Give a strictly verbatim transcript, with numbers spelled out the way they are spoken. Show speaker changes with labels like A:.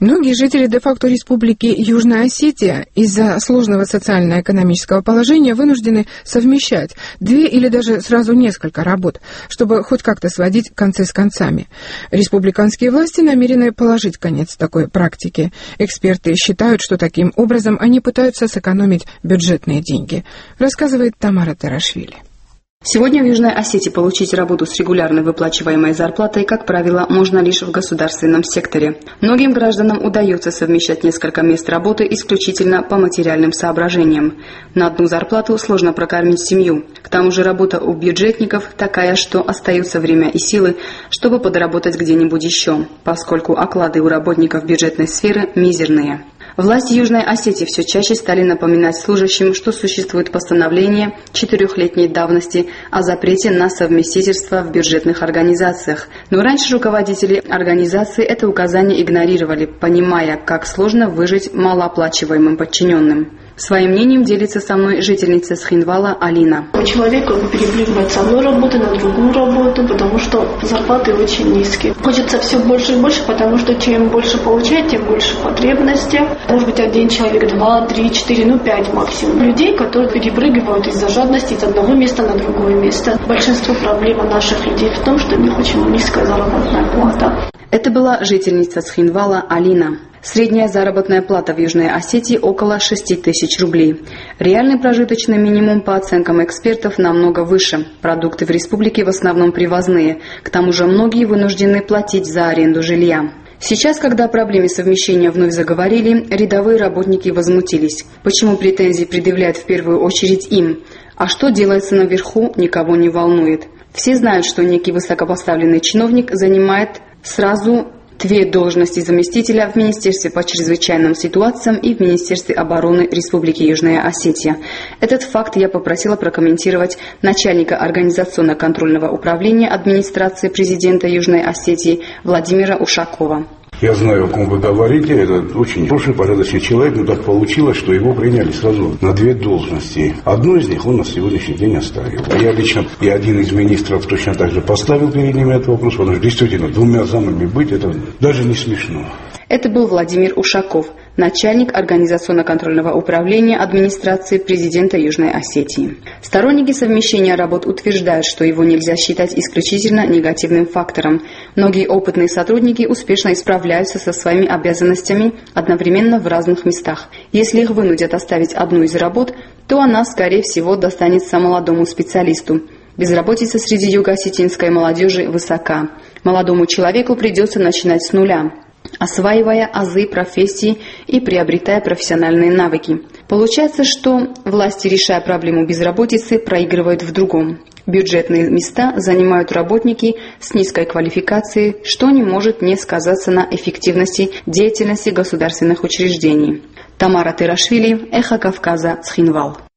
A: Многие жители де-факто Республики Южная Осетия из-за сложного социально-экономического положения вынуждены совмещать две или даже сразу несколько работ, чтобы хоть как-то сводить концы с концами. Республиканские власти намерены положить конец такой практике. Эксперты считают, что таким образом они пытаются сэкономить бюджетные деньги, рассказывает Тамара Тарашвили.
B: Сегодня в Южной Осетии получить работу с регулярно выплачиваемой зарплатой, как правило, можно лишь в государственном секторе. Многим гражданам удается совмещать несколько мест работы исключительно по материальным соображениям. На одну зарплату сложно прокормить семью. К тому же работа у бюджетников такая, что остаются время и силы, чтобы подработать где-нибудь еще, поскольку оклады у работников бюджетной сферы мизерные. Власти Южной Осетии все чаще стали напоминать служащим, что существует постановление четырехлетней давности о запрете на совместительство в бюджетных организациях. Но раньше руководители организации это указание игнорировали, понимая, как сложно выжить малооплачиваемым подчиненным. Своим мнением делится со мной жительница Схинвала Алина.
C: Человек перепрыгивает с одной работы на другую работу, потому что зарплаты очень низкие. Хочется все больше и больше, потому что чем больше получает, тем больше потребностей. Может быть, один человек, два, три, четыре, ну пять максимум. Людей, которые перепрыгивают из-за жадности из одного места на другое место. Большинство проблем наших людей в том, что у них очень низкая заработная плата.
B: Это была жительница Схинвала Алина. Средняя заработная плата в Южной Осетии около шести тысяч рублей. Реальный прожиточный минимум, по оценкам экспертов, намного выше. Продукты в республике в основном привозные. К тому же многие вынуждены платить за аренду жилья. Сейчас, когда о проблеме совмещения вновь заговорили, рядовые работники возмутились. Почему претензии предъявляют в первую очередь им? А что делается наверху, никого не волнует. Все знают, что некий высокопоставленный чиновник занимает сразу две должности заместителя в Министерстве по чрезвычайным ситуациям и в Министерстве обороны Республики Южная Осетия. Этот факт я попросила прокомментировать начальника организационно-контрольного управления администрации президента Южной Осетии Владимира Ушакова.
D: Я знаю, о ком вы говорите, это очень хороший, порядочный человек, но так получилось, что его приняли сразу на две должности. Одну из них он на сегодняшний день оставил. Я лично и один из министров точно так же поставил перед ними этот вопрос, потому что действительно двумя замами быть, это даже не смешно.
B: Это был Владимир Ушаков, начальник организационно-контрольного управления администрации президента Южной Осетии. Сторонники совмещения работ утверждают, что его нельзя считать исключительно негативным фактором. Многие опытные сотрудники успешно справляются со своими обязанностями одновременно в разных местах. Если их вынудят оставить одну из работ, то она, скорее всего, достанется молодому специалисту. Безработица среди юго-осетинской молодежи высока. Молодому человеку придется начинать с нуля, осваивая азы профессии и приобретая профессиональные навыки. Получается, что власти, решая проблему безработицы, проигрывают в другом. Бюджетные места занимают работники с низкой квалификацией, что не может не сказаться на эффективности деятельности государственных учреждений. Тамара Тарашвили, Эхо Кавказа, Схинвал.